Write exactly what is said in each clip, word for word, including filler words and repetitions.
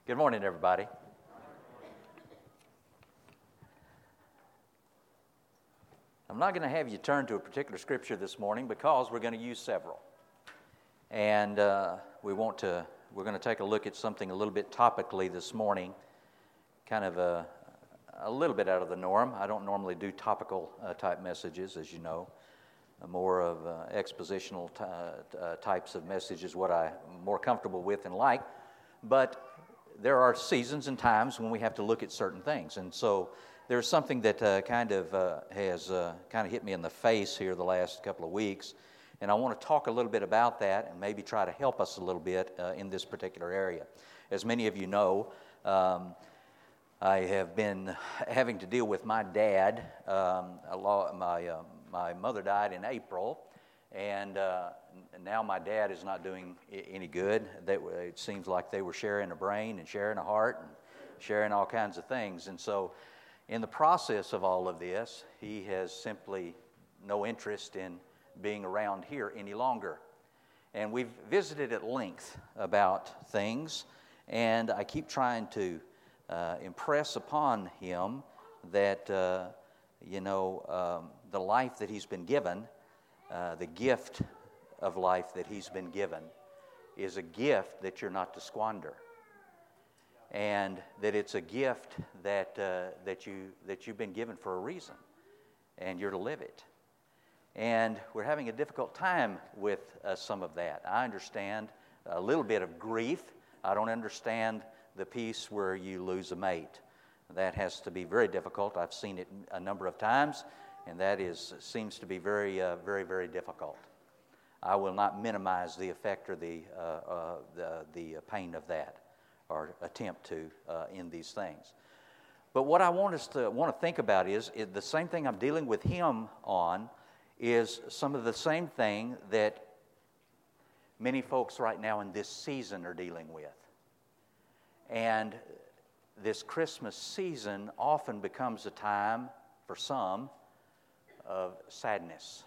Good morning, everybody. I'm not going to have you turn to a particular scripture this morning because we're going to use several. And uh, we want to, we're going to take a look at something a little bit topically this morning, kind of a, a little bit out of the norm. I don't normally do topical uh, type messages, as you know. More of uh, expositional t- uh, types of messages, what I'm more comfortable with and like. But there are seasons and times when we have to look at certain things. And so there's something that uh, kind of uh, has uh, kind of hit me in the face here the last couple of weeks. And I want to talk a little bit about that and maybe try to help us a little bit uh, in this particular area. As many of you know, um, I have been having to deal with my dad. Um, a lot, my, uh, my mother died in April. And uh, now my dad is not doing any good. They, it seems like they were sharing a brain and sharing a heart and sharing all kinds of things. And so in the process of all of this, he has simply no interest in being around here any longer. And we've visited at length about things, and I keep trying to uh, impress upon him that, uh, you know, um, the life that he's been given, Uh, the gift of life that he's been given is a gift that you're not to squander, and that it's a gift that uh, that you that you've been given for a reason, and you're to live it. And we're having a difficult time with uh, some of that. I understand a little bit of grief. I don't understand the piece where you lose a mate. That has to be very difficult. I've seen it a number of times. And that is seems to be very, uh, very, very difficult. I will not minimize the effect or the uh, uh, the, the pain of that, or attempt to uh, in these things. But what I want us to want to think about is, is the same thing I'm dealing with him on is some of the same thing that many folks right now in this season are dealing with. And this Christmas season often becomes a time for some of sadness.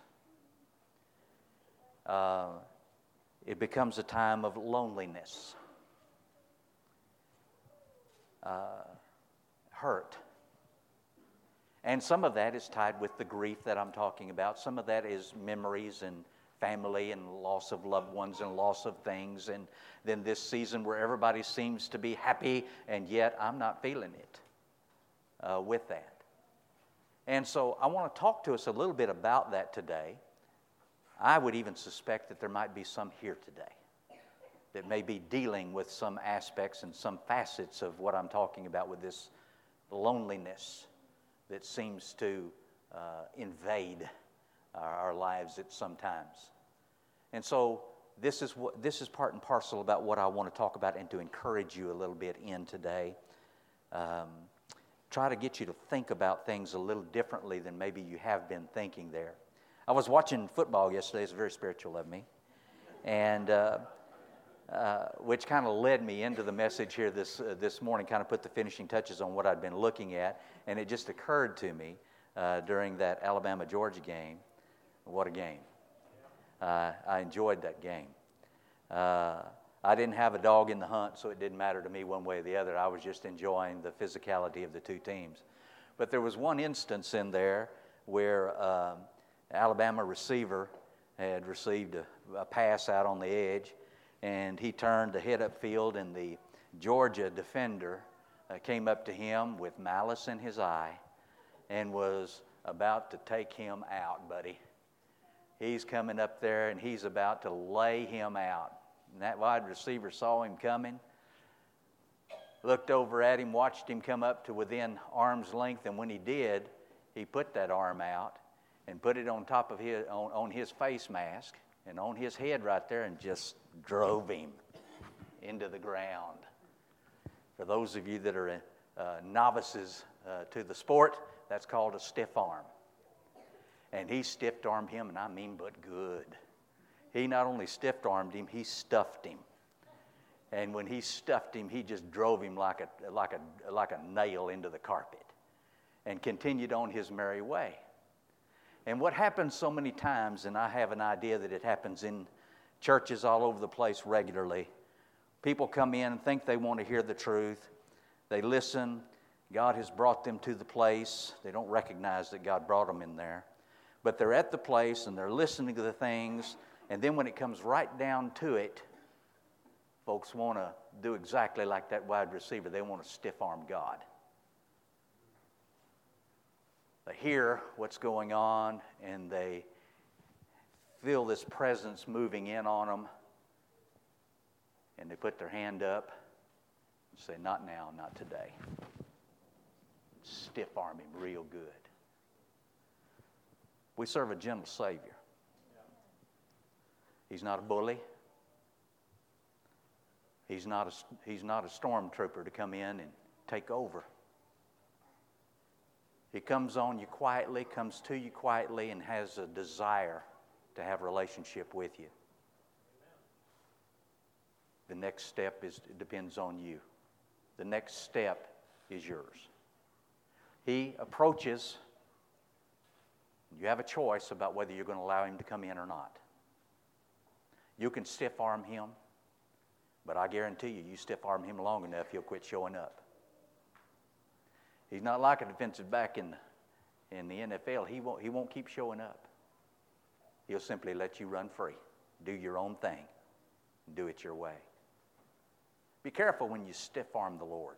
Uh, it becomes a time of loneliness, uh, hurt. And some of that is tied with the grief that I'm talking about. Some of that is memories and family and loss of loved ones and loss of things. And then this season where everybody seems to be happy, and yet I'm not feeling it uh, with that. And so I want to talk to us a little bit about that today. I would even suspect that there might be some here today that may be dealing with some aspects and some facets of what I'm talking about with this loneliness that seems to uh, invade our, our lives at some times. And so this is what this is part and parcel about what I want to talk about and to encourage you a little bit in today. Um, Try to get you to think about things a little differently than maybe you have been thinking there. I was watching football yesterday. It's very spiritual of me. And uh, uh, which kind of led me into the message here this uh, this morning, kind of put the finishing touches on what I'd been looking at. And it just occurred to me uh, during that Alabama-Georgia game. What a game. Uh, I enjoyed that game. Uh, I didn't have a dog in the hunt, so it didn't matter to me one way or the other. I was just enjoying the physicality of the two teams. But there was one instance in there where um, Alabama receiver had received a, a pass out on the edge, and he turned to head upfield, and the Georgia defender uh, came up to him with malice in his eye and was about to take him out, buddy. He's coming up there, and he's about to lay him out. And that wide receiver saw him coming, looked over at him, watched him come up to within arm's length, and when he did, he put that arm out and put it on top of his on, on his face mask and on his head right there and just drove him into the ground. For those of you that are uh, novices uh, to the sport, that's called a stiff arm. And he stiff-armed him, and I mean but good. He not only stiff-armed him, he stuffed him. And when he stuffed him, he just drove him like a like a like a nail into the carpet and continued on his merry way. And what happens so many times, and I have an idea that it happens in churches all over the place regularly, People come in and think they want to hear the truth. They listen. God has brought them to the place. They don't recognize that God brought them in there. But they're at the place and they're listening to the things. And then when it comes right down to it, folks want to do exactly like that wide receiver. They want to stiff-arm God. They hear what's going on and they feel this presence moving in on them. And they put their hand up and say, not now, not today. Stiff-arm him real good. We serve a gentle Savior. He's not a bully. He's not a, he's not a stormtrooper to come in and take over. He comes on you quietly, comes to you quietly, and has a desire to have a relationship with you. The next step is it depends on you. The next step is yours. He approaches. You have a choice about whether you're going to allow him to come in or not. You can stiff-arm him, but I guarantee you, you stiff-arm him long enough, he'll quit showing up. He's not like a defensive back in, in the N F L. He won't, he won't keep showing up. He'll simply let you run free. Do your own thing. Do it your way. Be careful when you stiff-arm the Lord.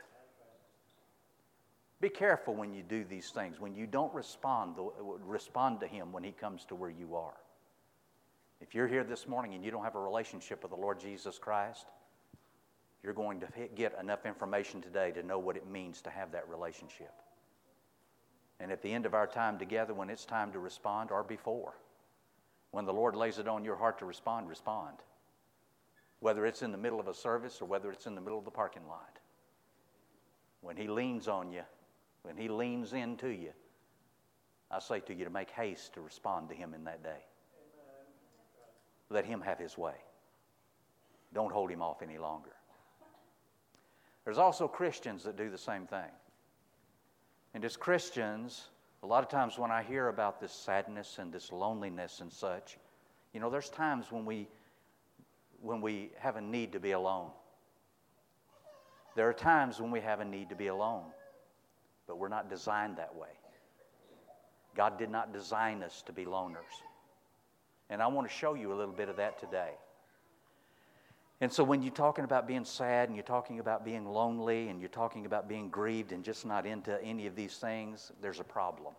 Be careful when you do these things, when you don't respond, respond to him when he comes to where you are. If you're here this morning and you don't have a relationship with the Lord Jesus Christ, you're going to get enough information today to know what it means to have that relationship. And at the end of our time together, when it's time to respond, or before, when the Lord lays it on your heart to respond, respond. Whether it's in the middle of a service or whether it's in the middle of the parking lot. When he leans on you, when he leans into you, I say to you to make haste to respond to him in that day. Amen. Let him have his way. Don't hold him off any longer. There's also Christians that do the same thing. And as Christians, a lot of times when I hear about this sadness and this loneliness and such, you know, there's times when we when we have a need to be alone. There are times when we have a need to be alone, but we're not designed that way. God did not design us to be loners. And I want to show you a little bit of that today. And so when you're talking about being sad and you're talking about being lonely and you're talking about being grieved and just not into any of these things, there's a problem.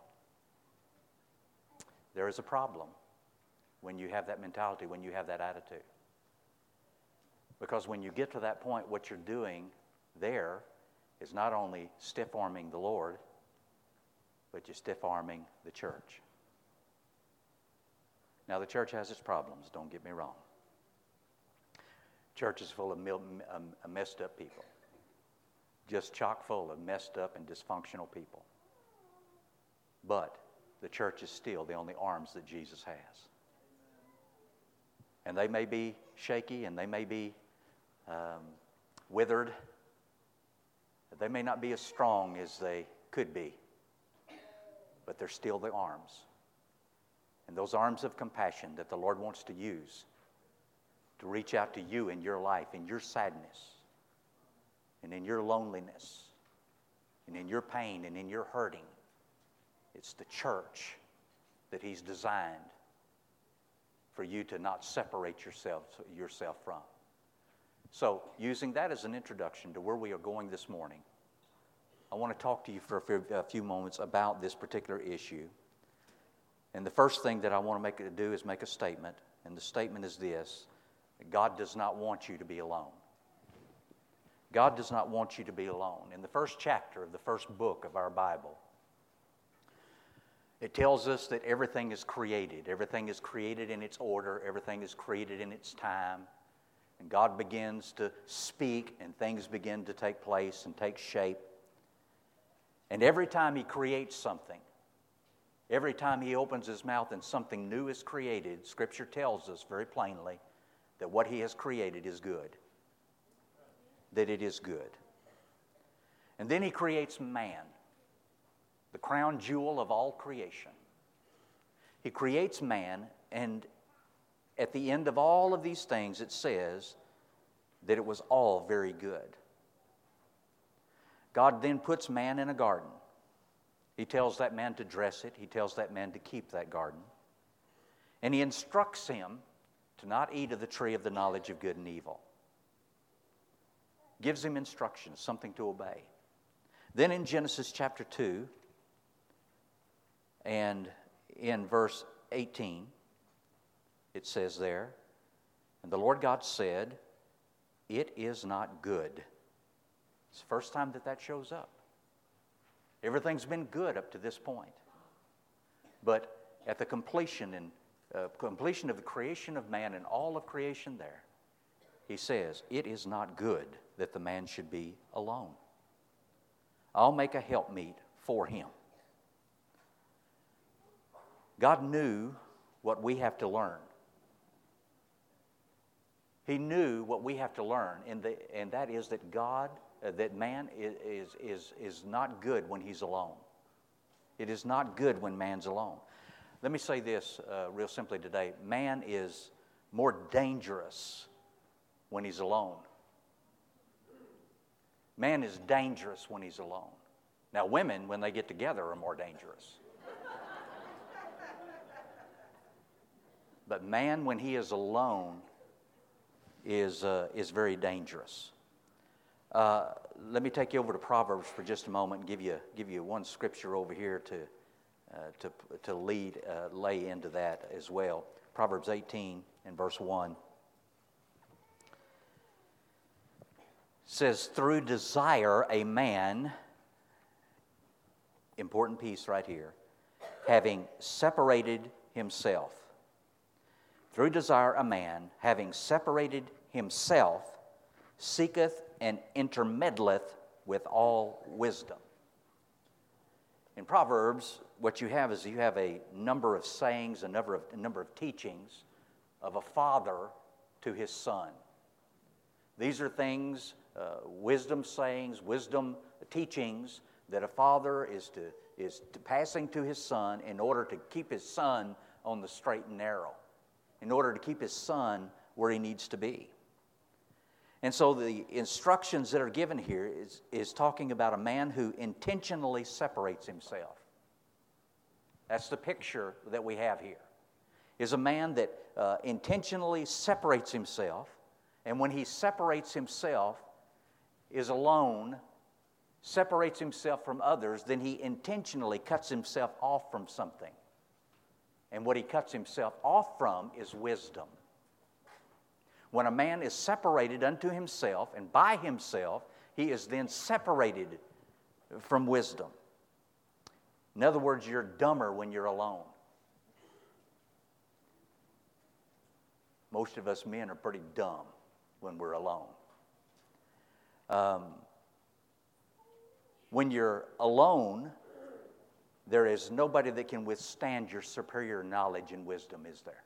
There is a problem when you have that mentality, when you have that attitude. Because when you get to that point, what you're doing there is not only stiff-arming the Lord, but you're stiff-arming the church. Now, the church has its problems, don't get me wrong. Church is full of mil- um, messed up people. Just chock full of messed up and dysfunctional people. But the church is still the only arms that Jesus has. And they may be shaky and they may be um, withered. They may not be as strong as they could be. But they're still the arms. And those arms of compassion that the Lord wants to use to reach out to you in your life, in your sadness, and in your loneliness, and in your pain, and in your hurting. It's the church that He's designed for you to not separate yourself, yourself from. So, using that as an introduction to where we are going this morning, I want to talk to you for a few, a few moments about this particular issue. And the first thing that I want to make it do is make a statement. And the statement is this: God does not want you to be alone. God does not want you to be alone. In the first chapter of the first book of our Bible, it tells us that everything is created. Everything is created in its order. Everything is created in its time. And God begins to speak and things begin to take place and take shape. And every time He creates something, every time He opens His mouth and something new is created, Scripture tells us very plainly that what He has created is good. That it is good. And then He creates man, the crown jewel of all creation. He creates man, and at the end of all of these things it says that it was all very good. God then puts man in a garden. He tells that man to dress it. He tells that man to keep that garden. And he instructs him to not eat of the tree of the knowledge of good and evil. Gives him instructions, something to obey. Then in Genesis chapter two, and in verse eighteen, it says there, and the Lord God said, "It is not good." It's the first time that that shows up. Everything's been good up to this point. But at the completion and uh, completion of the creation of man and all of creation there, he says, "It is not good that the man should be alone. I'll make a helpmeet for him." God knew what we have to learn. He knew what we have to learn, and, the, and that is that God, uh, that man is, is, is, is not good when he's alone. It is not good when man's alone. Let me say this uh, real simply today. Man is more dangerous when he's alone. Man is dangerous when he's alone. Now, women, when they get together, are more dangerous. But man, when he is alone, is uh, is very dangerous. Uh, let me take you over to Proverbs for just a moment and give you give you one scripture over here to uh, to to lead uh, lay into that as well. Proverbs eighteen and verse one says, "Through desire a man," important piece right here, "having separated himself." Through desire a man, having separated himself, seeketh and intermeddleth with all wisdom. In Proverbs, what you have is you have a number of sayings, a number of, a number of teachings of a father to his son. These are things, uh, wisdom sayings, wisdom teachings that a father is to is to passing to his son in order to keep his son on the straight and narrow, in order to keep his son where he needs to be. And so the instructions that are given here is, is talking about a man who intentionally separates himself. That's the picture that we have here, is a man that uh, intentionally separates himself, and when he separates himself, is alone, separates himself from others, then he intentionally cuts himself off from something. And what he cuts himself off from is wisdom. When a man is separated unto himself and by himself, he is then separated from wisdom. In other words, you're dumber when you're alone. Most of us men are pretty dumb when we're alone. Um, when you're alone, there is nobody that can withstand your superior knowledge and wisdom, is there?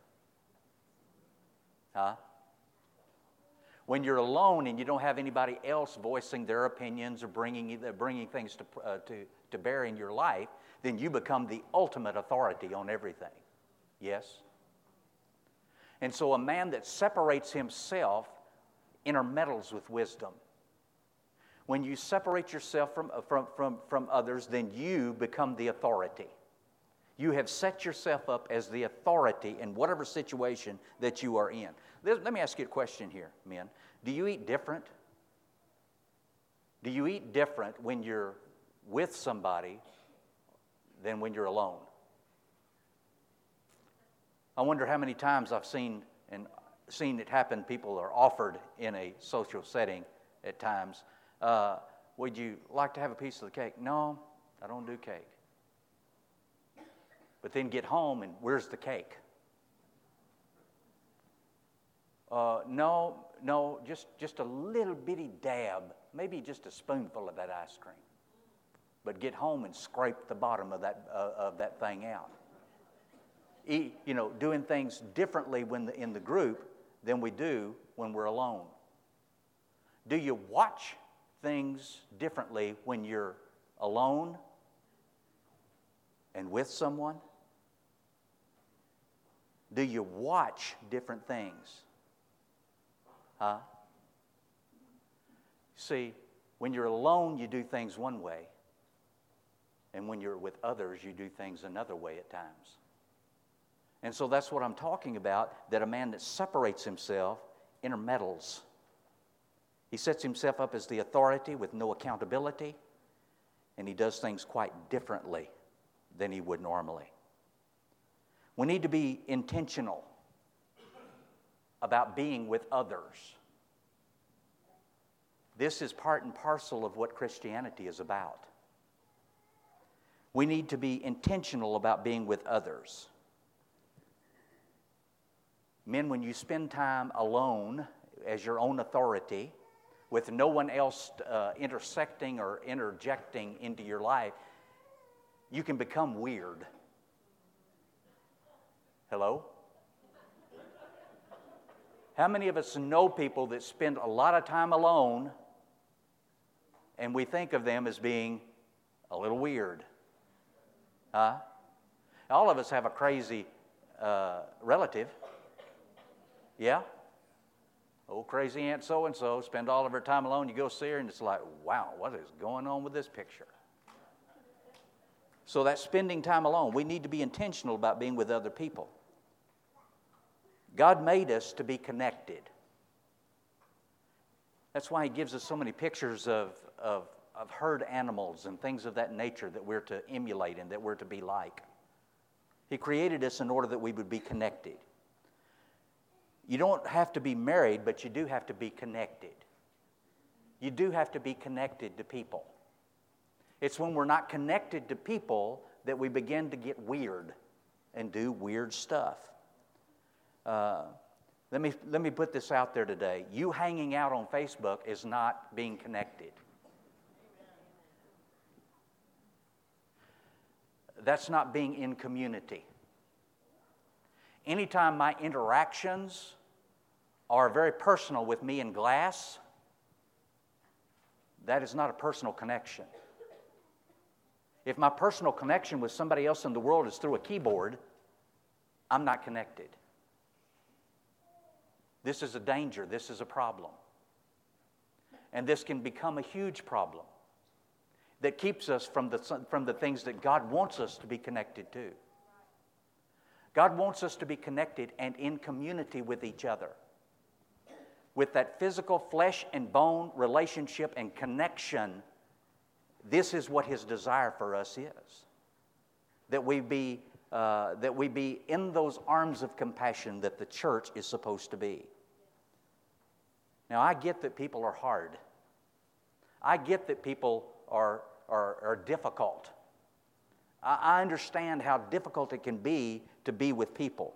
Huh? When you're alone and you don't have anybody else voicing their opinions or bringing bringing things to, uh, to, to bear in your life, then you become the ultimate authority on everything. Yes? And so a man that separates himself intermeddles with wisdom. When you separate yourself from, from, from, from others, then you become the authority. You have set yourself up as the authority in whatever situation that you are in. Let me ask you a question here, men. Do you eat different? Do you eat different when you're with somebody than when you're alone? I wonder how many times I've seen and seen it happen. People are offered in a social setting at times. Uh, would you like to have a piece of the cake? No, I don't do cake. But then get home and where's the cake? Uh, no, no, just, just a little bitty dab, maybe just a spoonful of that ice cream. But get home and scrape the bottom of that uh, of that thing out. Eat, you know, doing things differently when the, in the group than we do when we're alone. Do you watch things differently when you're alone and with someone? Do you watch different things? Huh? See, when you're alone, you do things one way. And when you're with others, you do things another way at times. And so that's what I'm talking about, that a man that separates himself intermeddles. He sets himself up as the authority with no accountability, and he does things quite differently than he would normally. We need to be intentional about being with others. This is part and parcel of what Christianity is about. We need to be intentional about being with others. Men, when you spend time alone as your own authority, with no one else uh, intersecting or interjecting into your life, you can become weird. Hello? How many of us know people that spend a lot of time alone and we think of them as being a little weird? Huh? All of us have a crazy uh, relative. Yeah? Old crazy Aunt so-and-so spend all of her time alone. You go see her and it's like, wow, what is going on with this picture? So that's spending time alone. We need to be intentional about being with other people. God made us to be connected. That's why He gives us so many pictures of, of, of herd animals and things of that nature that we're to emulate and that we're to be like. He created us in order that we would be connected. You don't have to be married, but you do have to be connected. You do have to be connected to people. It's when we're not connected to people that we begin to get weird and do weird stuff. Uh, let me, let me put this out there today. You hanging out on Facebook is not being connected. That's not being in community. Anytime my interactions are very personal with me and Glass, that is not a personal connection. If my personal connection with somebody else in the world is through a keyboard, I'm not connected. This is a danger. This is a problem. And this can become a huge problem that keeps us from the, from the things that God wants us to be connected to. God wants us to be connected and in community with each other. With that physical flesh and bone relationship and connection, this is what His desire for us is. That we be, uh, that we be in those arms of compassion that the church is supposed to be. Now, I get that people are hard. I get that people are, are, are difficult. I, I understand how difficult it can be to be with people.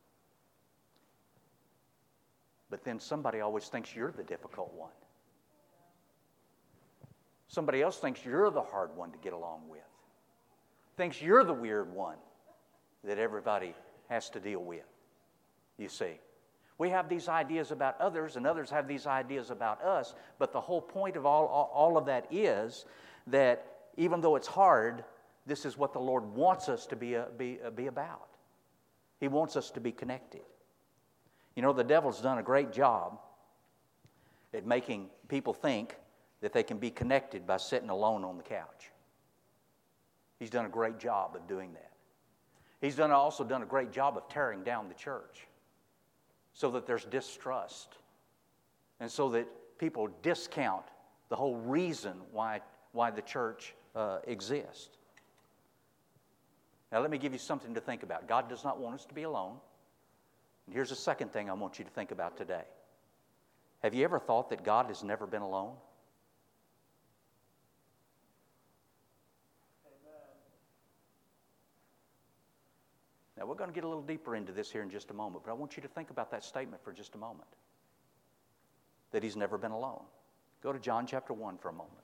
But then somebody always thinks you're the difficult one. Somebody else thinks you're the hard one to get along with. Thinks you're the weird one that everybody has to deal with. You see, we have these ideas about others, and others have these ideas about us, but the whole point of all, all, all of that is that even though it's hard, this is what the Lord wants us to be, uh, be, uh, be about. He wants us to be connected. You know, the devil's done a great job at making people think that they can be connected by sitting alone on the couch. He's done a great job of doing that. He's done also done a great job of tearing down the church so that there's distrust and so that people discount the whole reason why, why the church uh, exists. Now, let me give you something to think about. God does not want us to be alone. And here's the second thing I want you to think about today. Have you ever thought that God has never been alone? Now, we're going to get a little deeper into this here in just a moment, but I want you to think about that statement for just a moment. That He's never been alone. Go to John chapter one for a moment.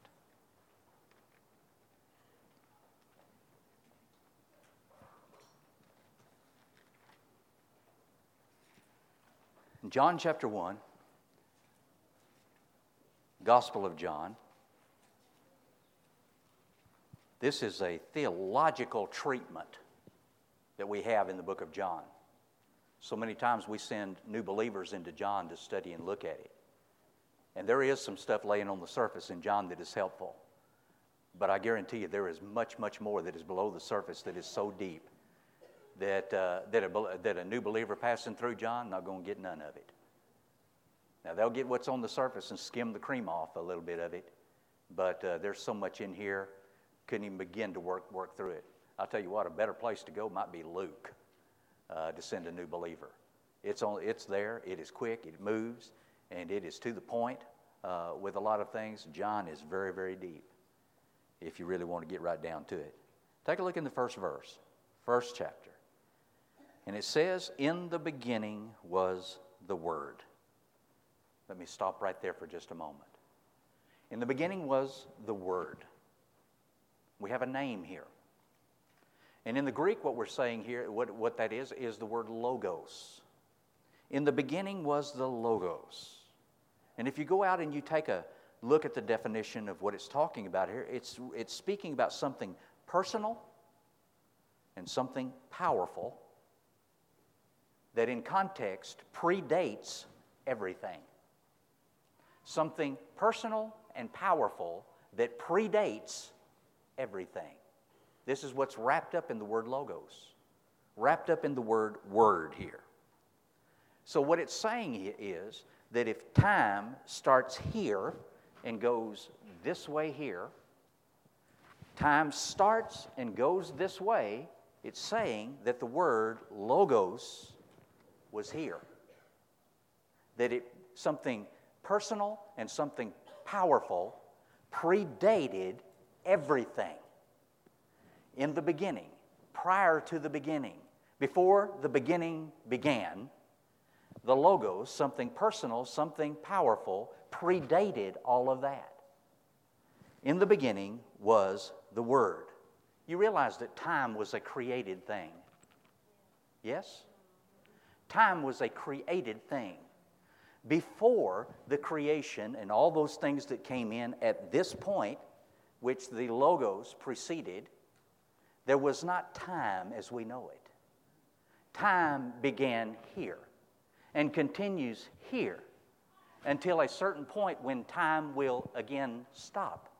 In John chapter one, Gospel of John, this is a theological treatment that we have in the book of John. So many times we send new believers into John to study and look at it. And there is some stuff laying on the surface in John that is helpful. But I guarantee you there is much, much more that is below the surface that is so deep that, uh, that, a, that a new believer passing through John not going to get none of it. Now, they'll get what's on the surface and skim the cream off a little bit of it. But uh, there's so much in here, couldn't even begin to work, work through it. I'll tell you what, a better place to go might be Luke uh, to send a new believer. It's, on, it's there, it is quick, it moves, and it is to the point uh, with a lot of things. John is very, very deep if you really want to get right down to it. Take a look in the first verse, first chapter. And it says, in the beginning was the Word. Let me stop right there for just a moment. In the beginning was the Word. We have a name here. And in the Greek, what we're saying here, what, what that is, is the word logos. In the beginning was the logos. And if you go out and you take a look at the definition of what it's talking about here, it's, it's speaking about something personal and something powerful that in context predates everything. Something personal and powerful that predates everything. This is what's wrapped up in the word logos, wrapped up in the word word here. So what it's saying is that if time starts here and goes this way here, time starts and goes this way, it's saying that the word logos was here. That it something personal and something powerful predated everything. In the beginning, prior to the beginning, before the beginning began, the logos, something personal, something powerful, predated all of that. In the beginning was the Word. You realize that time was a created thing. Yes? Time was a created thing. Before the creation and all those things that came in at this point, which the logos preceded, there was not time as we know it. Time began here and continues here until a certain point when time will again stop.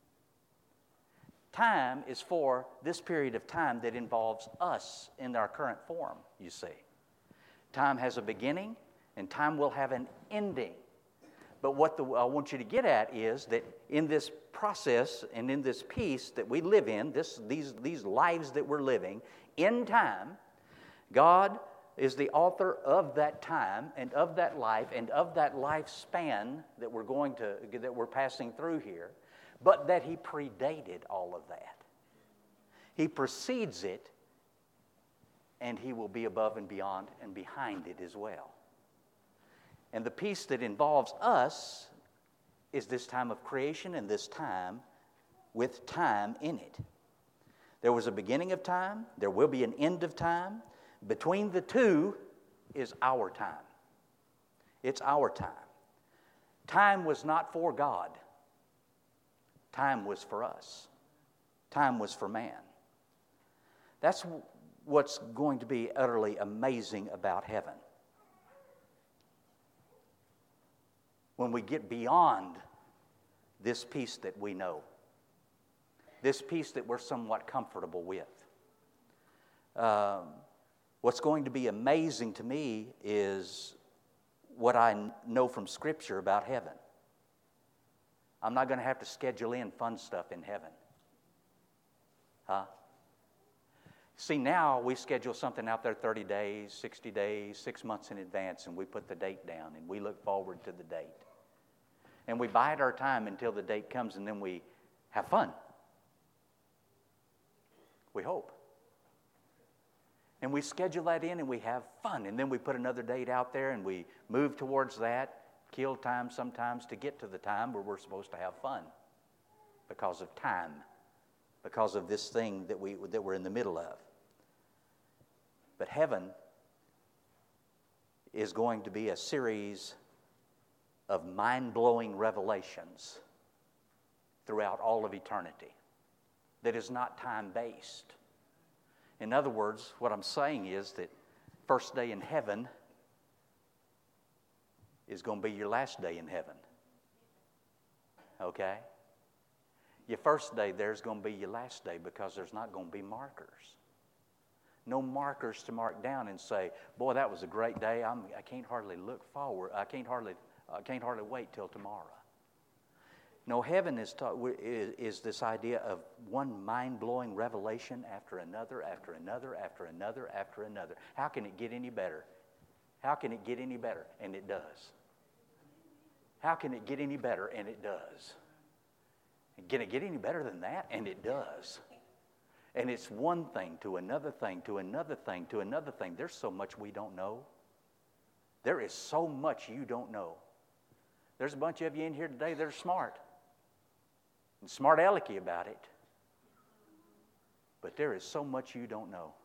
Time is for this period of time that involves us in our current form, you see. Time has a beginning and time will have an ending. But what the, I want you to get at is that in this process and in this peace that we live in, this, these, these lives that we're living, in time, God is the author of that time and of that life and of that lifespan that we're going to, that we're passing through here, but that He predated all of that. He precedes it, and He will be above and beyond and behind it as well. And the peace that involves us is this time of creation and this time with time in it. There was a beginning of time. There will be an end of time. Between the two is our time. It's our time. Time was not for God. Time was for us. Time was for man. That's what's going to be utterly amazing about heaven. When we get beyond this peace that we know, this peace that we're somewhat comfortable with. Um, what's going to be amazing to me is what I know from Scripture about heaven. I'm not going to have to schedule in fun stuff in heaven. Huh? See, now we schedule something out there thirty days, sixty days, six months in advance, and we put the date down, and we look forward to the date. And we bide our time until the date comes, and then we have fun. We hope. And we schedule that in, and we have fun. And then we put another date out there, and we move towards that, kill time sometimes to get to the time where we're supposed to have fun because of time, because of this thing that, we, that we're in the middle of. But heaven is going to be a series of mind-blowing revelations throughout all of eternity that is not time-based. In other words, what I'm saying is that first day in heaven is going to be your last day in heaven. okay? Your first day there's going to be your last day because there's not going to be markers. No markers to mark down and say, boy, that was a great day. I'm, I can't hardly look forward. I can't hardly, I can't hardly wait till tomorrow. No, heaven is, taught, is, is this idea of one mind-blowing revelation after another, after another, after another, after another. How can it get any better? How can it get any better? And it does. How can it get any better? And it does. Can it get any better than that? And it does. And it's one thing to another thing to another thing to another thing. There's so much we don't know. There is so much you don't know. There's a bunch of you in here today that are smart. And smart alecky about it. But there is so much you don't know.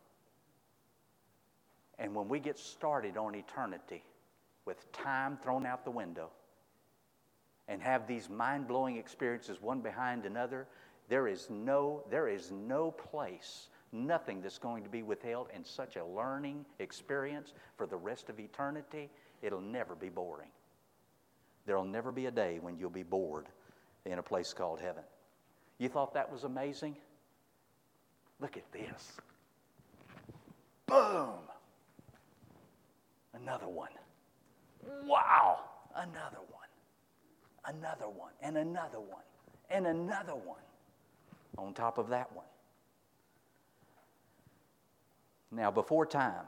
And when we get started on eternity with time thrown out the window and have these mind-blowing experiences one behind another, there is no, there is no place, nothing that's going to be withheld in such a learning experience for the rest of eternity. It'll never be boring. There'll never be a day when you'll be bored in a place called heaven. You thought that was amazing? Look at this. Boom! Another one. Wow! Another one. Another one. And another one. And another one. On top of that one. Now, before time,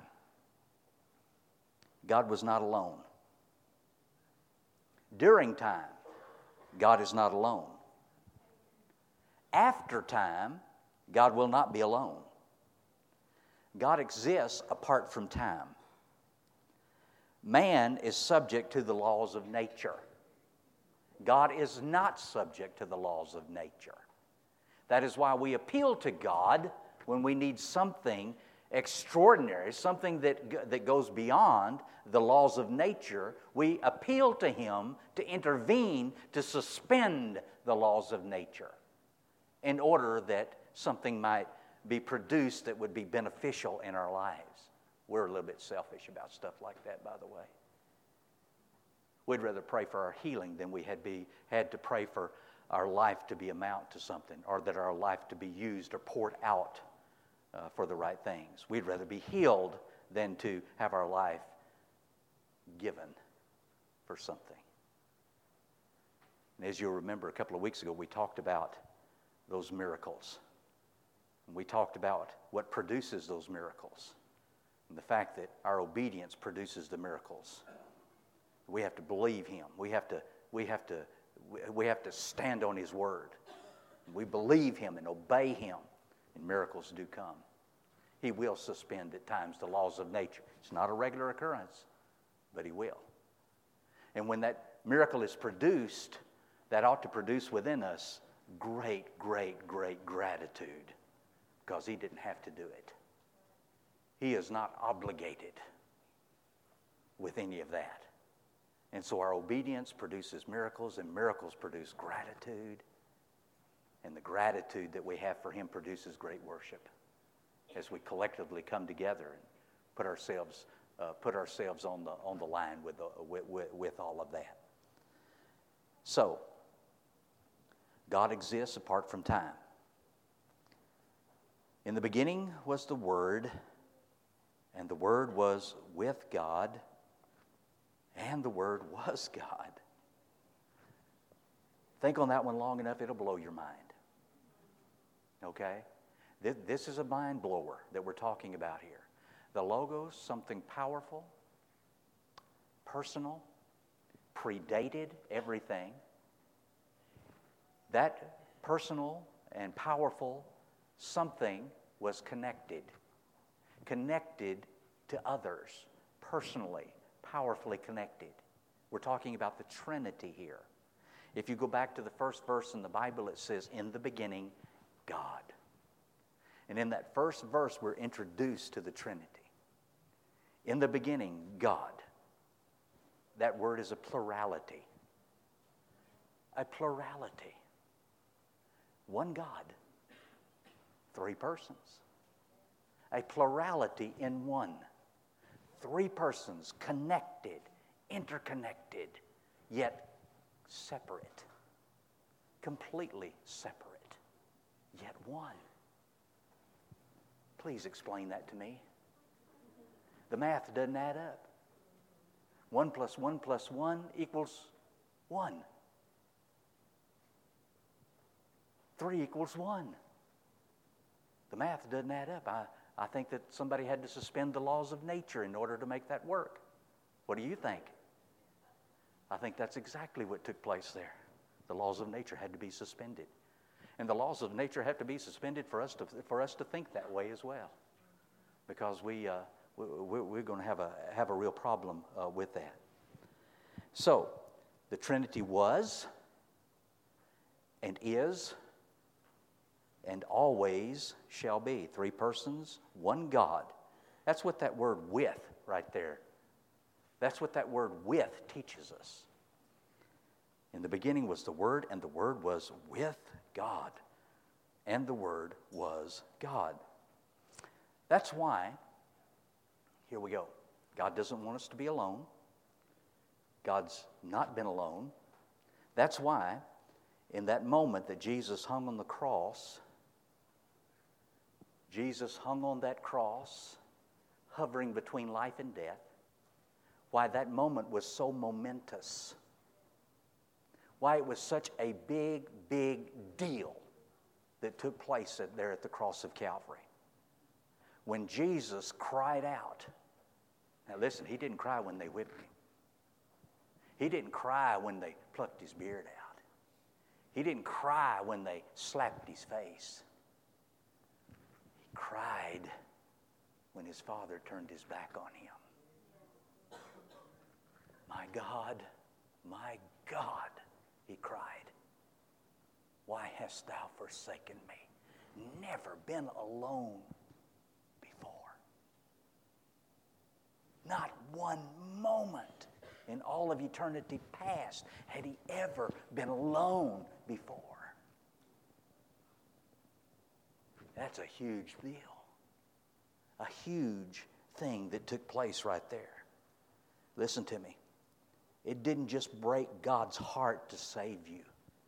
God was not alone. During time, God is not alone. After time, God will not be alone. God exists apart from time. Man is subject to the laws of nature. God is not subject to the laws of nature. That is why we appeal to God when we need something extraordinary, something that, that goes beyond the laws of nature. We appeal to Him to intervene, to suspend the laws of nature in order that something might be produced that would be beneficial in our lives. We're a little bit selfish about stuff like that, by the way. We'd rather pray for our healing than we had, be, had to pray for our life to be amount to something, or that our life to be used or poured out uh, for the right things. We'd rather be healed than to have our life given for something. And as you'll remember, a couple of weeks ago, we talked about those miracles. And we talked about what produces those miracles, and the fact that our obedience produces the miracles. We have to believe Him. We have to, we have to We have to stand on His word. We believe Him and obey Him, and miracles do come. He will suspend at times the laws of nature. It's not a regular occurrence, but He will. And when that miracle is produced, that ought to produce within us great, great, great gratitude, because He didn't have to do it. He is not obligated with any of that. And so our obedience produces miracles, and miracles produce gratitude. And the gratitude that we have for Him produces great worship as we collectively come together and put ourselves uh, put ourselves on the on the line with, the, with, with with all of that. So, God exists apart from time. In the beginning was the Word, and the Word was with God, and the Word was God. Think on that one long enough, it'll blow your mind. Okay? This is a mind blower that we're talking about here. The Logos, something powerful, personal, predated everything. That personal and powerful something was connected. Connected to others, personally, powerfully connected. We're talking about the Trinity here. If you go back to the first verse in the Bible, it says, in the beginning, God. And in that first verse, we're introduced to the Trinity. In the beginning, God. That word is a plurality. A plurality. One God. Three persons. A plurality in one. Three persons connected, interconnected, yet separate. completely separate, yet one. Please explain that to me. The math doesn't add up. One plus one plus one equals one. Three equals one. The math doesn't add up. I, I think that somebody had to suspend the laws of nature in order to make that work. What do you think? I think that's exactly what took place there. The laws of nature had to be suspended. And the laws of nature have to be suspended for us to, for us to think that way as well. Because we, uh, we, we're going to have a, have a real problem uh, with that. So, the Trinity was and is and always shall be. Three persons, one God. That's what that word with right there. That's what that word with teaches us. In the beginning was the Word, and the Word was with God. And the Word was God. That's why, here we go. God doesn't want us to be alone. God's not been alone. That's why, in that moment that Jesus hung on the cross, Jesus hung on that cross, hovering between life and death, why that moment was so momentous, why it was such a big, big deal that took place at, there at the cross of Calvary. When Jesus cried out, now listen, he didn't cry when they whipped him. He didn't cry when they plucked his beard out. He didn't cry when they slapped his face. He cried when his Father turned his back on him. My God, my God, he cried, why hast thou forsaken me? Never been alone before. Not one moment in all of eternity past had he ever been alone before. That's a huge deal. A huge thing that took place right there. Listen to me. It didn't just break God's heart to save you.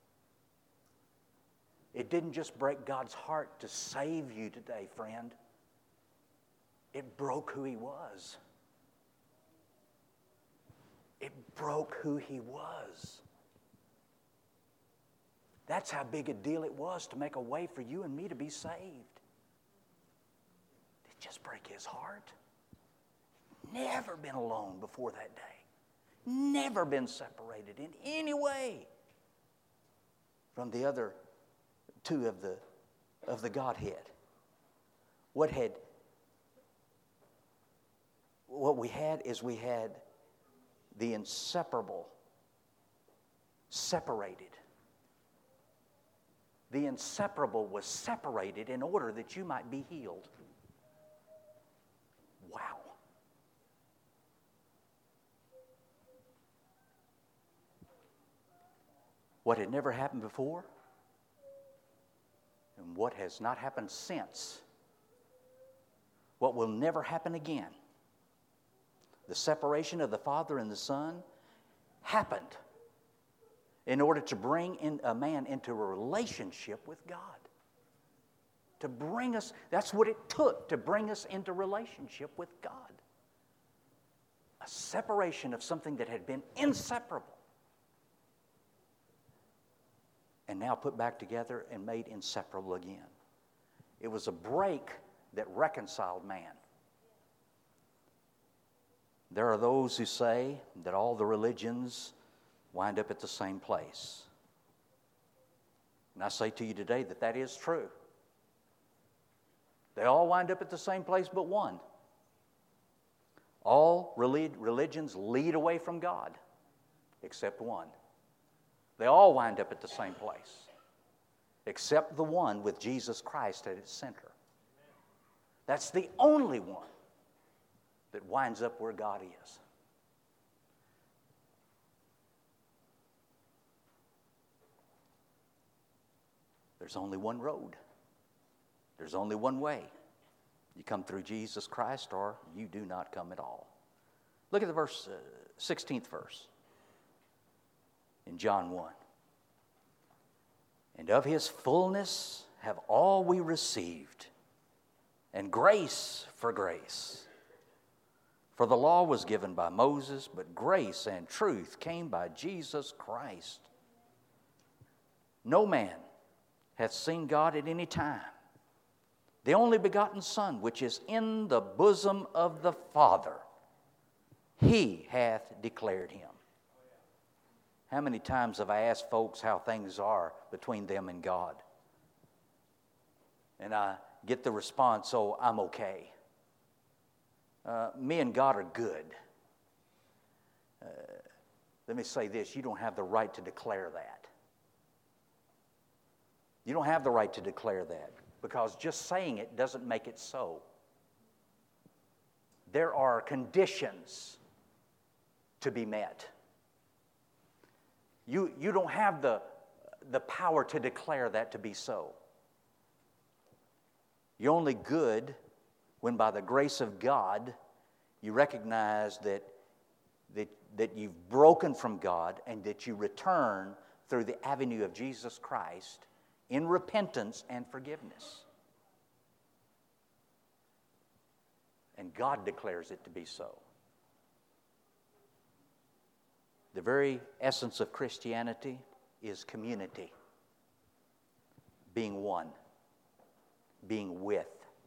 It didn't just break God's heart to save you today, friend. It broke who he was. It broke who he was. That's how big a deal it was to make a way for you and me to be saved. Did it just break his heart? Never been alone before that day. Never been separated in any way from the other two of the of the Godhead. What had what we had is we had the inseparable separated. The inseparable was separated in order that you might be healed. Wow. What had never happened before and what has not happened since. What will never happen again. The separation of the Father and the Son happened in order to bring in a man into a relationship with God. To bring us, that's what it took to bring us into relationship with God. A separation of something that had been inseparable. And now put back together and made inseparable again. It was a break that reconciled man. There are those who say that all the religions wind up at the same place. And I say to you today that that is true. They all wind up at the same place but one. All religions lead away from God except one. They all wind up at the same place, except the one with Jesus Christ at its center. That's the only one that winds up where God is. There's only one road. There's only one way. You come through Jesus Christ or you do not come at all. Look at the verse, uh, sixteenth verse. In John one. And of his fullness have all we received, and grace for grace. For the law was given by Moses, but grace and truth came by Jesus Christ. No man hath seen God at any time. The only begotten Son, which is in the bosom of the Father, he hath declared him. How many times have I asked folks how things are between them and God? And I get the response, oh, I'm okay. Uh, me and God are good. Uh, let me say this, you don't have the right to declare that. You don't have the right to declare that, because just saying it doesn't make it so. There are conditions to be met. You, you don't have the, the power to declare that to be so. You're only good when by the grace of God you recognize that, that, that you've broken from God and that you return through the avenue of Jesus Christ in repentance and forgiveness. And God declares it to be so. The very essence of Christianity is community. Being one. Being with.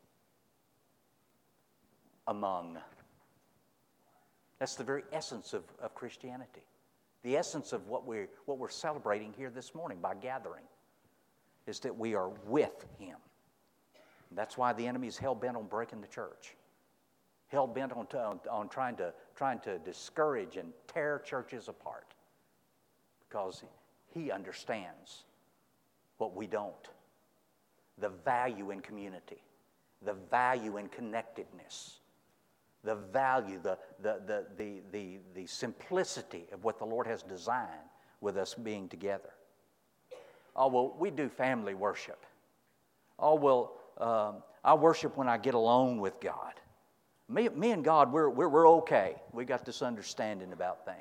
Among. That's the very essence of, of Christianity. The essence of what we're, what we're celebrating here this morning by gathering is that we are with Him. And that's why the enemy is hell-bent on breaking the church. Hell-bent on, on, on trying to, trying to discourage and tear churches apart. Because he understands what we don't. The value in community. The value in connectedness. The value, the, the, the, the, the, the simplicity of what the Lord has designed with us being together. Oh, well, we do family worship. Oh, well, um, I worship when I get alone with God. Me, me and God, we're, we're, we're okay. We got this understanding about things.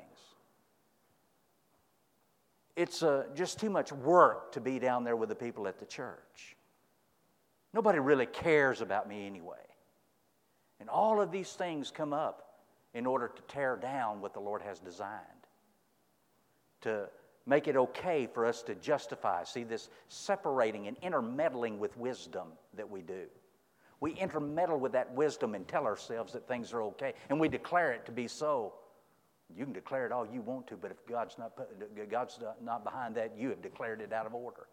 It's uh, just too much work to be down there with the people at the church. Nobody really cares about me anyway. And all of these things come up in order to tear down what the Lord has designed. To make it okay for us to justify. See, this separating and intermeddling with wisdom that we do. We intermeddle with that wisdom and tell ourselves that things are okay. And we declare it to be so. You can declare it all you want to, but if God's not, God's not behind that, you have declared it out of order.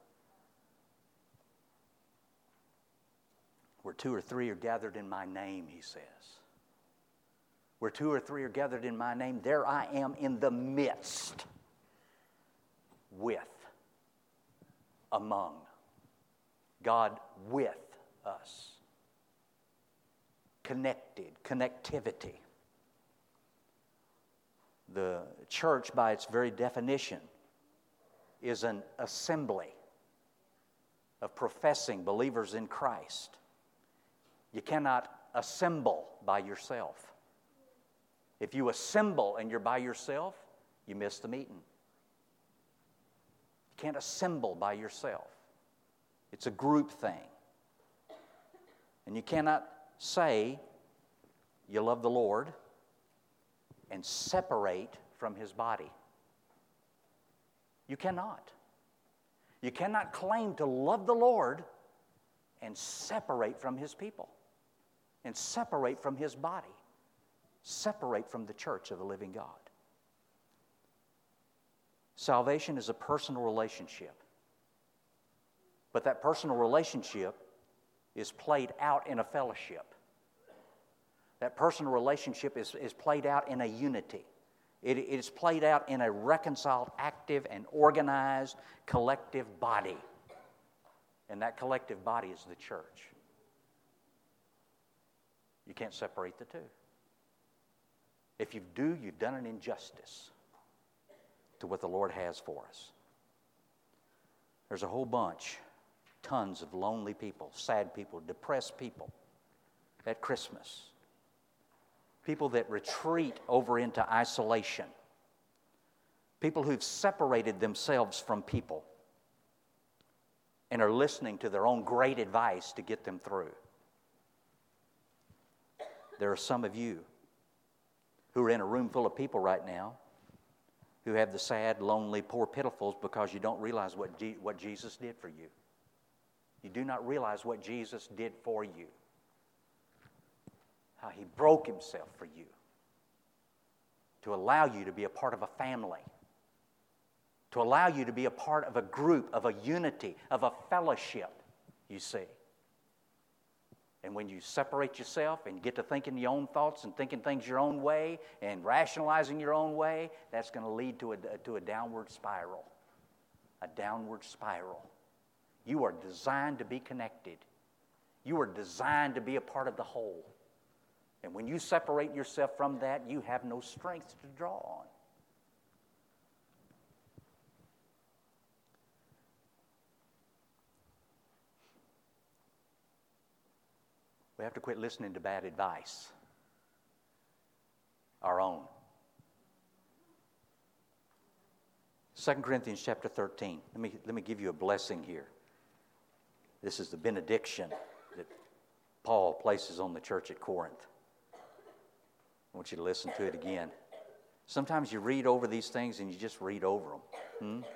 Where two or three are gathered in my name, he says. Where two or three are gathered in my name, there I am in the midst. With. Among. God with us. Connected. Connectivity. The church, by its very definition, is an assembly of professing believers in Christ. You cannot assemble by yourself. If you assemble and you're by yourself, you miss the meeting. You can't assemble by yourself. It's a group thing. And you cannot say you love the Lord and separate from His body. You cannot. You cannot claim to love the Lord and separate from His people. And separate from His body. Separate from the church of the living God. Salvation is a personal relationship. But that personal relationship is played out in a fellowship. That personal relationship is, is played out in a unity. It, it is played out in a reconciled, active, and organized collective body. And that collective body is the church. You can't separate the two. If you do, you've done an injustice to what the Lord has for us. There's a whole bunch, tons of lonely people, sad people, depressed people at Christmas. People that retreat over into isolation. People who've separated themselves from people. and are listening to their own great advice to get them through. There are some of you who are in a room full of people right now who have the sad, lonely, poor pitifuls because you don't realize what, G- what Jesus did for you. You do not realize what Jesus did for you. How He broke Himself for you to allow you to be a part of a family, to allow you to be a part of a group, of a unity, of a fellowship, you see. And when you separate yourself and get to thinking your own thoughts and thinking things your own way and rationalizing your own way, that's going to lead to a, to a downward spiral. A downward spiral. You are designed to be connected. You are designed to be a part of the whole. And when you separate yourself from that, you have no strength to draw on. We have to quit listening to bad advice. Our own. Second Corinthians chapter thirteen. Let me, let me give you a blessing here. This is the benediction that Paul places on the church at Corinth. I want you to listen to it again. Sometimes you read over these things and you just read over them. Hmm?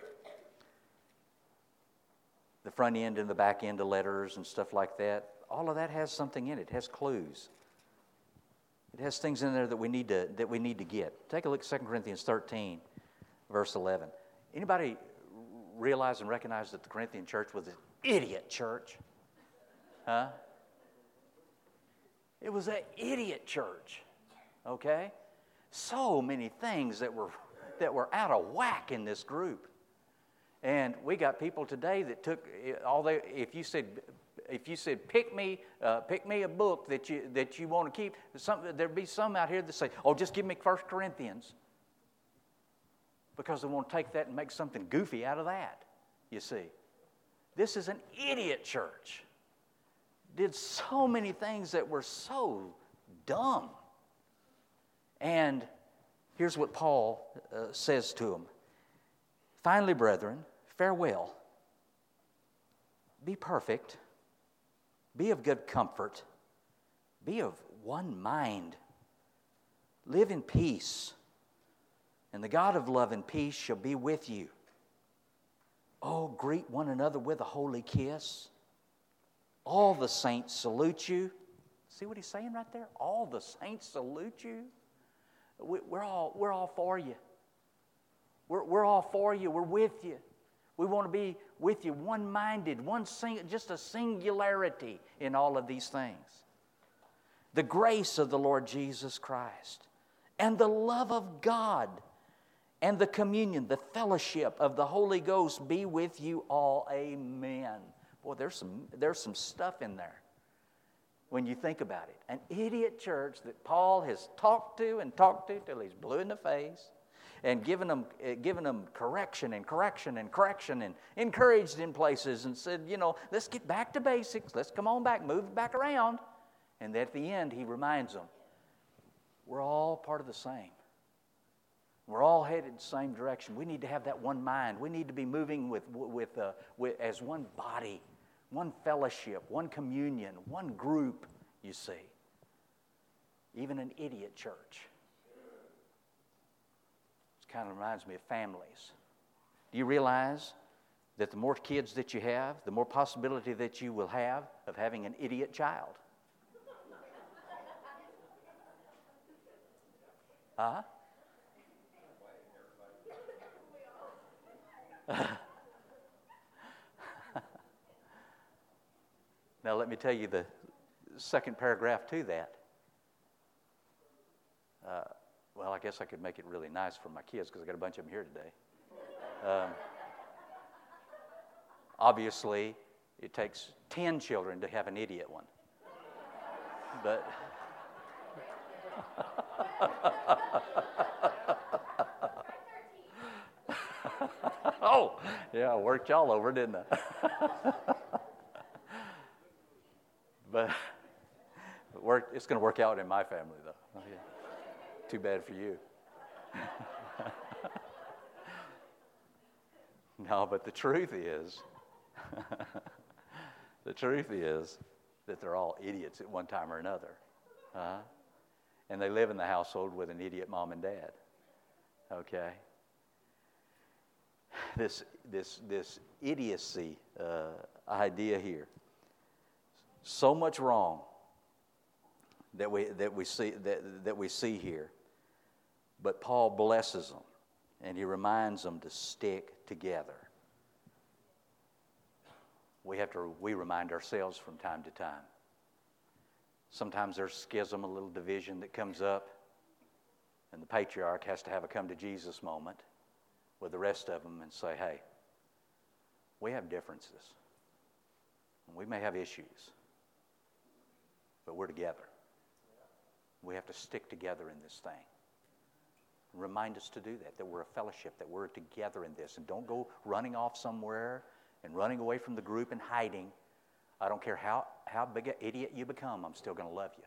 The front end and the back end of letters and stuff like that. All of that has something in it. It has clues. It has things in there that we need to that we need to get. Take a look at Second Corinthians thirteen, verse eleven. Anybody realize and recognize that the Corinthian church was an idiot church? Huh? It was an idiot church. Okay? So many things that were that were out of whack in this group. And we got people today that took all they if you said If you said, pick me, uh, pick me a book that you that you want to keep, some, there'd be some out here that say, oh, just give me First Corinthians. Because they want to take that and make something goofy out of that, you see. This is an idiot church. Did so many things that were so dumb. And here's what Paul uh, says to them. Finally, brethren, farewell. Be perfect. Be of good comfort. Be of one mind. Live in peace. And the God of love and peace shall be with you. Oh, greet one another with a holy kiss. All the saints salute you. See what he's saying right there? All the saints salute you. We're all, we're all for you. We're, we're all for you. We're with you. We want to be with you, one-minded, one sing, just a singularity in all of these things. The grace of the Lord Jesus Christ and the love of God and the communion, the fellowship of the Holy Ghost be with you all. Amen. Boy, there's some, there's some stuff in there when you think about it. An idiot church that Paul has talked to and talked to till he's blue in the face. And given them, uh, given them correction and correction and correction and encouraged in places and said, you know, let's get back to basics. Let's come on back, move back around. And at the end, he reminds them, we're all part of the same. We're all headed the same direction. We need to have that one mind. We need to be moving with, with, uh, with as one body, one fellowship, one communion, one group, you see. Even an idiot church. Kind of reminds me of families. Do you realize that the more kids that you have, the more possibility that you will have of having an idiot child? Huh? Now let me tell you the second paragraph to that. Uh, Well, I guess I could make it really nice for my kids because I got a bunch of them here today. Um, obviously, it takes ten children to have an idiot one. But oh, yeah, I worked y'all over, didn't I? But it worked, it's going to work out in my family, though. Oh, yeah. Too bad for you. No, but the truth is, The truth is that they're all idiots at one time or another. Huh? And they live in the household with an idiot mom and dad. Okay? This, this, this idiocy uh, idea here. So much wrong that we, that we see, that, that we see here. But Paul blesses them, and he reminds them to stick together. We have to, we remind ourselves from time to time. Sometimes there's schism, a little division that comes up, and the patriarch has to have a come to Jesus moment with the rest of them and say, hey, we have differences. We may have issues, but we're together. We have to stick together in this thing. Remind us to do that, that we're a fellowship, that we're together in this. And don't go running off somewhere and running away from the group and hiding. I don't care how, how big an idiot you become, I'm still going to love you.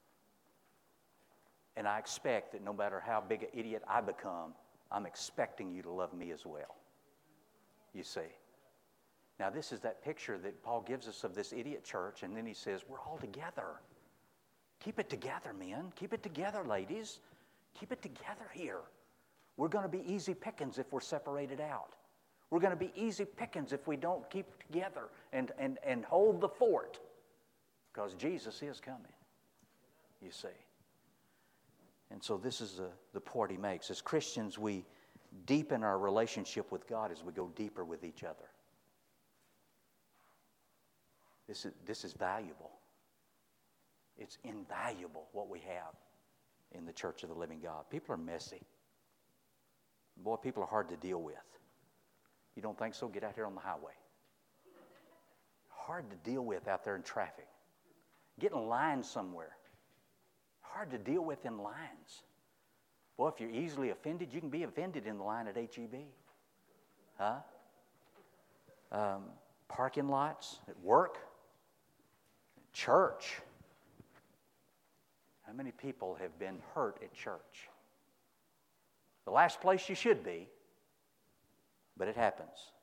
And I expect that no matter how big an idiot I become, I'm expecting you to love me as well. You see. Now this is that picture that Paul gives us of this idiot church, and then he says, we're all together. Keep it together, men. Keep it together, ladies. Keep it together here. We're going to be easy pickings if we're separated out. We're going to be easy pickings if we don't keep together and, and, and hold the fort, because Jesus is coming, you see. And so this is the, the point he makes. As Christians, we deepen our relationship with God as we go deeper with each other. This is, this is valuable. It's invaluable what we have in the church of the living God. People are messy. Boy, people are hard to deal with. You don't think so? Get out here on the highway. Hard to deal with out there in traffic. Get in line somewhere. Hard to deal with in lines. Boy, if you're easily offended, you can be offended in the line at H E B. Huh? Um, parking lots, at work, church. How many people have been hurt at church? The last place you should be, but it happens.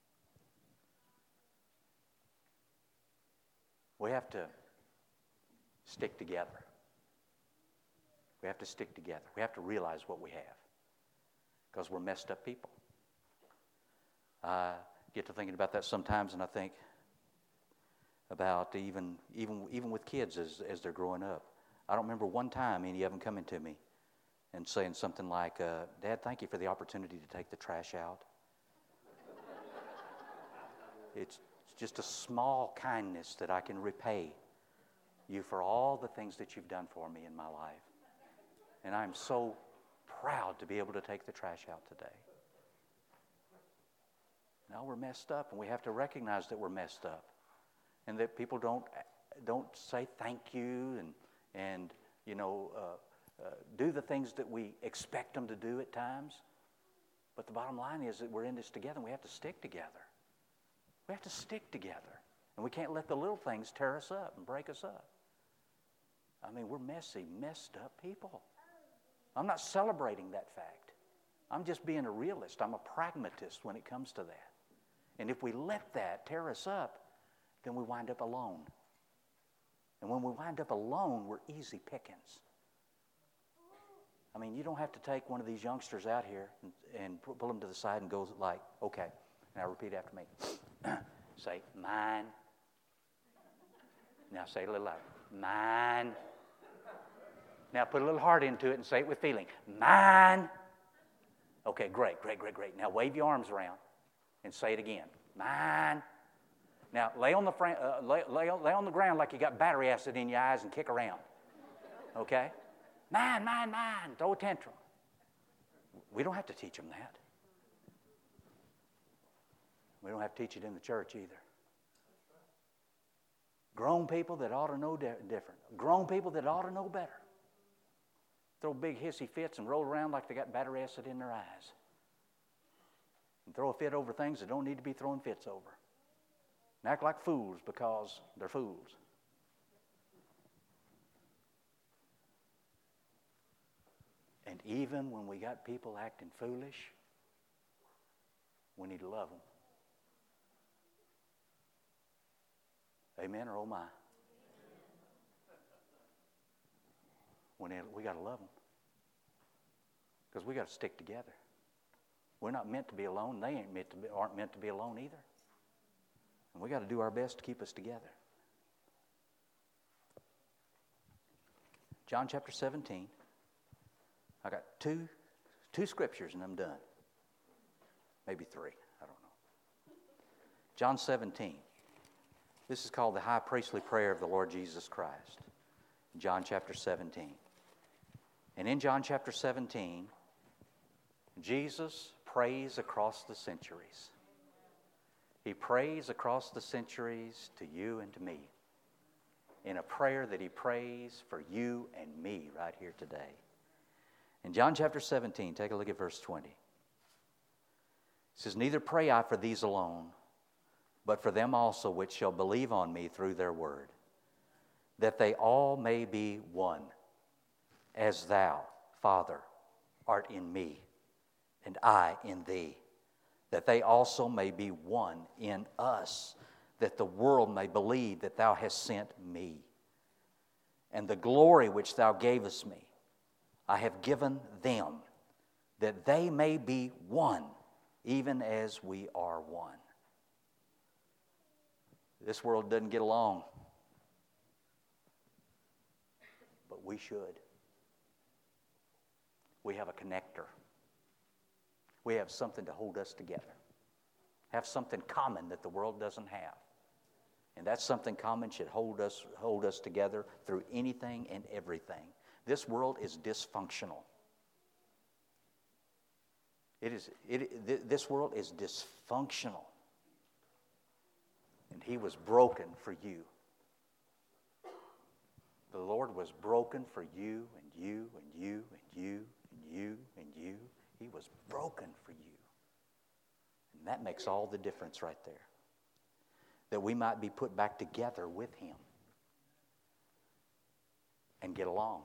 We have to stick together. We have to stick together. We have to realize what we have, because we're messed up people. I get to thinking about that sometimes, and I think about even even even with kids as as they're growing up. I don't remember one time any of them coming to me and saying something like, uh, Dad, thank you for the opportunity to take the trash out. It's just a small kindness that I can repay you for all the things that you've done for me in my life. And I'm so proud to be able to take the trash out today. Now we're messed up, and we have to recognize that we're messed up, and that people don't don't say thank you and and you know uh, uh, do the things that we expect them to do at times. But the bottom line is that we're in this together, and we have to stick together. We have to stick together, and we can't let the little things tear us up and break us up. I mean, we're messy, messed up people. I'm not celebrating that fact. I'm just being a realist. I'm a pragmatist when it comes to that. And if we let that tear us up, then we wind up alone. And when we wind up alone, we're easy pickings. I mean, you don't have to take one of these youngsters out here and, and pull them to the side and go like, okay, now repeat after me. Say, mine. Now say it a little louder. Mine. Now put a little heart into it and say it with feeling. Mine. Okay, great, great, great, great. Now wave your arms around and say it again. Mine. Now lay on the fr- uh, lay, lay, on, lay on the ground like you got battery acid in your eyes and kick around. Okay? Mine, mine, mine. Throw a tantrum. We don't have to teach them that. We don't have to teach it in the church either. Grown people that ought to know di- different. Grown people that ought to know better. Throw big hissy fits and roll around like they got battery acid in their eyes. And throw a fit over things that don't need to be throwing fits over. And act like fools because they're fools. And even when we got people acting foolish, we need to love them. Amen or oh my? When they, we got to love them. Because we got to stick together. We're not meant to be alone. They ain't meant to be, aren't meant to be alone either. And we got to do our best to keep us together. John chapter seventeen. I got two, two scriptures and I'm done. Maybe three. I don't know. John seventeen. This is called the high priestly prayer of the Lord Jesus Christ. John chapter seventeen. And in John chapter seventeen, Jesus prays across the centuries. He prays across the centuries to you and to me in a prayer that he prays for you and me right here today. In John chapter seventeen, take a look at verse twenty. It says, "Neither pray I for these alone, but for them also which shall believe on me through their word, that they all may be one, as thou, Father, art in me, and I in thee, that they also may be one in us, that the world may believe that thou hast sent me. And the glory which thou gavest me, I have given them, that they may be one, even as we are one." This world doesn't get along, but we should. We have a connector. We have something to hold us together. Have something common that the world doesn't have. And that something common should hold us, hold us together through anything and everything. This world is dysfunctional. It is, it, this world is dysfunctional. And he was broken for you. The Lord was broken for you and you and you and you and you and you. He was broken for you. And that makes all the difference right there. That we might be put back together with him and get along.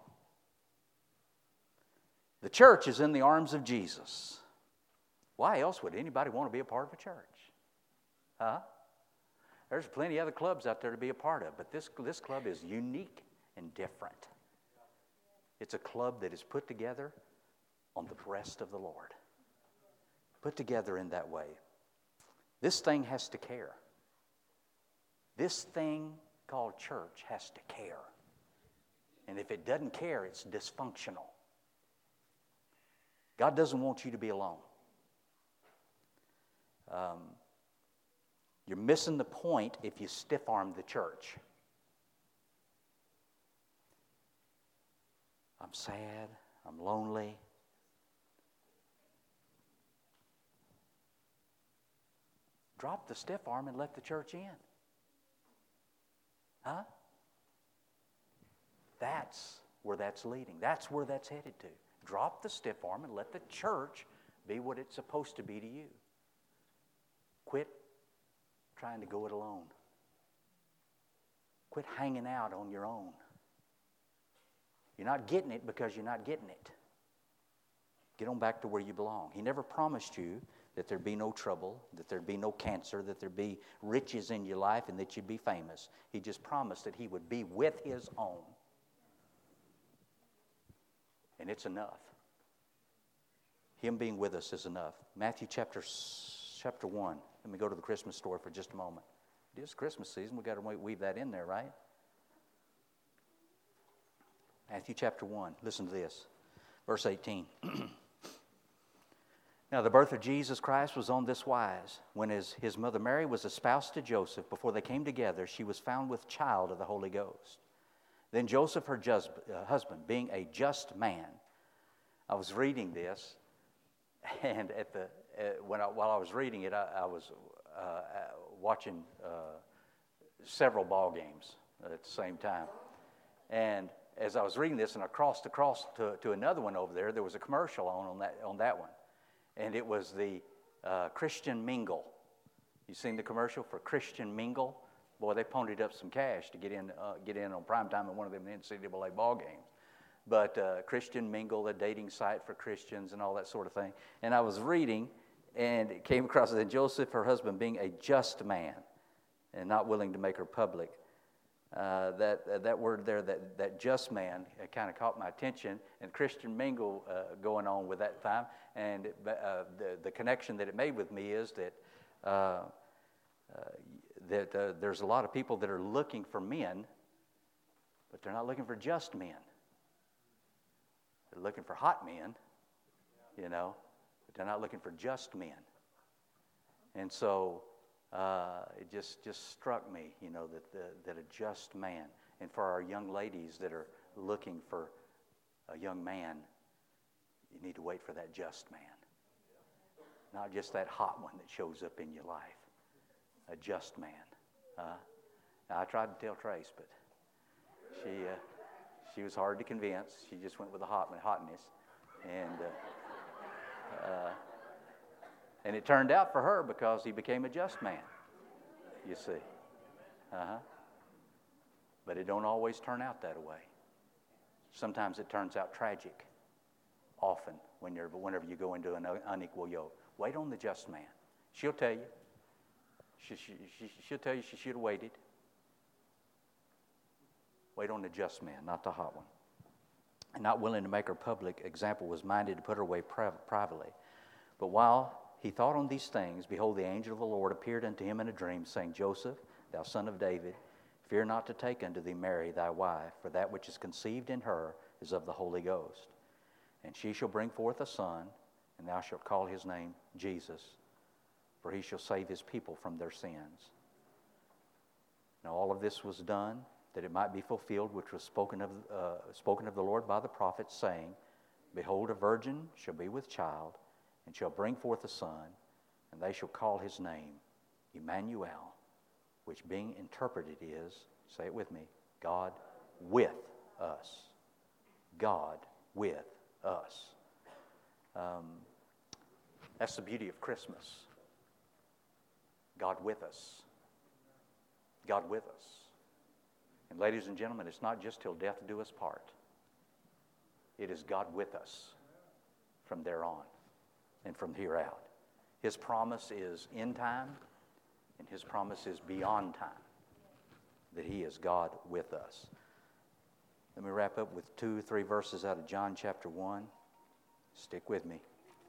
The church is in the arms of Jesus. Why else would anybody want to be a part of a church? Huh? There's plenty of other clubs out there to be a part of, but this, this club is unique and different. It's a club that is put together on the breast of the Lord. Put together in that way. This thing has to care. This thing called church has to care. And if it doesn't care, it's dysfunctional. God doesn't want you to be alone. Um, you're missing the point if you stiff-arm the church. I'm sad. I'm lonely. Drop the stiff arm and let the church in. Huh? That's where that's leading. That's where that's headed to. Drop the stiff arm and let the church be what it's supposed to be to you. Quit trying to go it alone. Quit hanging out on your own. You're not getting it because you're not getting it. Get on back to where you belong. He never promised you that there'd be no trouble, that there'd be no cancer, that there'd be riches in your life, and that you'd be famous. He just promised that he would be with his own. And it's enough. Him being with us is enough. Matthew chapter, chapter one. Let me go to the Christmas story for just a moment. It is Christmas season. We've got to weave that in there, right? Matthew chapter one. Listen to this. Verse eighteen. Now the birth of Jesus Christ was on this wise. When his, his mother Mary was espoused to Joseph, before they came together, she was found with child of the Holy Ghost. Then Joseph, her just, uh, husband, being a just man, I was reading this, and at the uh, when I, while I was reading it, I, I was uh, watching uh, several ball games at the same time. And as I was reading this, and I crossed across to, to another one over there, there was a commercial on on that on that one. And it was the uh, Christian Mingle. You seen the commercial for Christian Mingle? Boy, they ponied up some cash to get in uh, get in on primetime at one of them N C double A ball games. But uh, Christian Mingle, a dating site for Christians and all that sort of thing. And I was reading, and it came across that Joseph, her husband, being a just man and not willing to make her public, Uh, that uh, that word there, that, that just man, uh, kind of caught my attention, and Christian mingle uh, going on with that time, and it, uh, the the connection that it made with me is that uh, uh, that uh, there's a lot of people that are looking for men, but they're not looking for just men. They're looking for hot men, you know, but they're not looking for just men. And so. Uh, it just, just struck me, you know, that the, that a just man, and for our young ladies that are looking for a young man, you need to wait for that just man. Not just that hot one that shows up in your life. A just man. Uh, now I tried to tell Trace, but she uh, she was hard to convince. She just went with the hot hotness, and uh, uh, and it turned out for her because he became a just man, you see. Uh-huh. But it don't always turn out that way. Sometimes it turns out tragic, often, when you're, whenever you go into an unequal yoke. Wait on the just man. She'll tell you. She, she, she, she'll tell you she should have waited. Wait on the just man, not the hot one. And not willing to make her public example, was minded to put her away privately. But while he thought on these things, behold, the angel of the Lord appeared unto him in a dream, saying, Joseph, thou son of David, fear not to take unto thee Mary thy wife, for that which is conceived in her is of the Holy Ghost. And she shall bring forth a son, and thou shalt call his name Jesus, for he shall save his people from their sins. Now all of this was done, that it might be fulfilled, which was spoken of, uh, spoken of the Lord by the prophet, saying, Behold, a virgin shall be with child, and shall bring forth a son, and they shall call his name Emmanuel, which being interpreted is, say it with me, God with us. God with us. Um, that's the beauty of Christmas. God with us. God with us. And ladies and gentlemen, it's not just till death do us part. It is God with us from there on. And from here out. His promise is in time, and his promise is beyond time, that he is God with us. Let me wrap up with two or three verses out of John chapter one. Stick with me.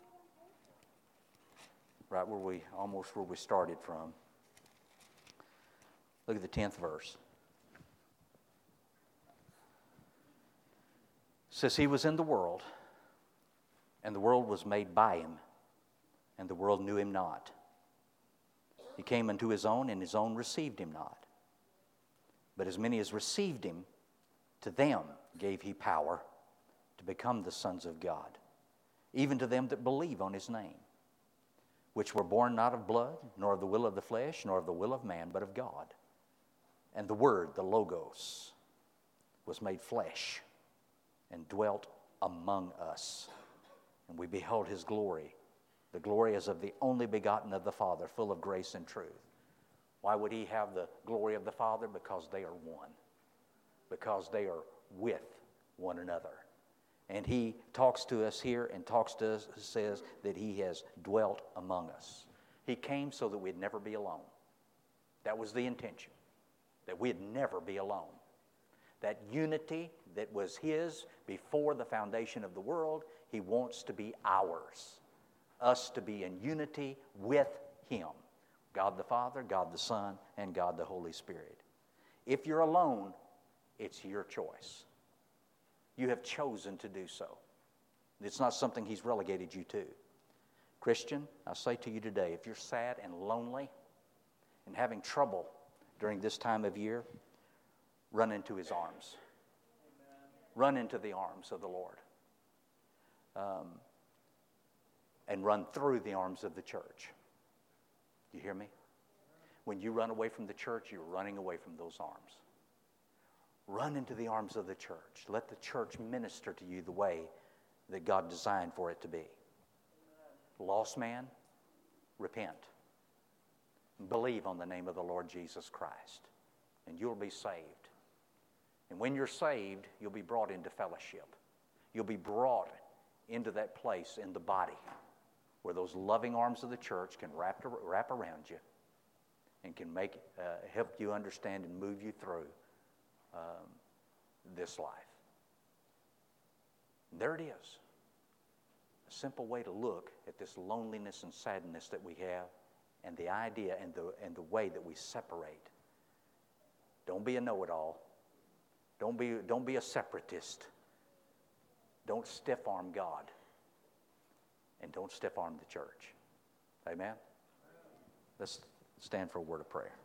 Right where we, almost where we started from. Look at the tenth verse. It says, he was in the world, and the world was made by him, and the world knew him not. He came unto his own, and his own received him not. But as many as received him, to them gave he power to become the sons of God, even to them that believe on his name, which were born not of blood, nor of the will of the flesh, nor of the will of man, but of God. And the Word, the Logos, was made flesh and dwelt among us. And we beheld his glory. The glory is of the only begotten of the Father, full of grace and truth. Why would he have the glory of the Father? Because they are one. Because they are with one another. And he talks to us here and talks to us, says that he has dwelt among us. He came so that we'd never be alone. That was the intention, that we'd never be alone. That unity that was his before the foundation of the world, he wants to be ours. Us to be in unity with him. God the Father, God the Son, and God the Holy Spirit. If you're alone, it's your choice. You have chosen to do so. It's not something he's relegated you to. Christian, I say to you today, if you're sad and lonely and having trouble during this time of year, run into his arms. Amen. Run into the arms of the Lord. Um, and run through the arms of the church. You hear me? When you run away from the church, you're running away from those arms. Run into the arms of the church. Let the church minister to you the way that God designed for it to be. Lost man, repent. Believe on the name of the Lord Jesus Christ, and you'll be saved. And when you're saved, you'll be brought into fellowship. You'll be brought into that place in the body where those loving arms of the church can wrap, wrap around you and can make uh, help you understand and move you through um, this life. There it is. A simple way to look at this loneliness and sadness that we have, and the idea and the, and the way that we separate. Don't be a know-it-all. Don't be, don't be a separatist. Don't stiff-arm God. And don't stiff-arm the church. Amen? Let's stand for a word of prayer.